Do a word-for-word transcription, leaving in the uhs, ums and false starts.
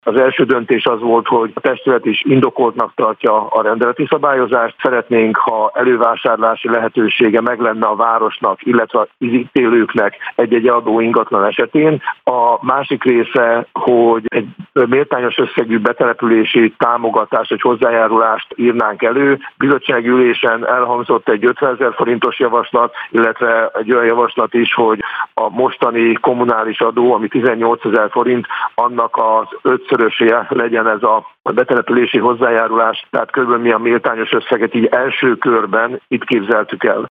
Az első döntés az volt, hogy a testület is indokoltnak tartja a rendeleti szabályozást. Szeretnénk, ha elővásárlási lehetősége meg lenne a városnak, illetve az itt élőknek egy-egy adó ingatlan esetén. A másik része, hogy egy méltányos összegű betelepülési támogatást, vagy hozzájárulást írnánk elő. Bizottsági ülésen elhangzott egy ötvenezer forintos javaslat, illetve egy olyan javaslat is, hogy a mostani kommunális adó, ami tizennyolcezer forint, annak az ötszöröséje legyen ez a betelepülési hozzájárulás, tehát körülbelül mi a méltányos összeget így első körben itt képzeltük el.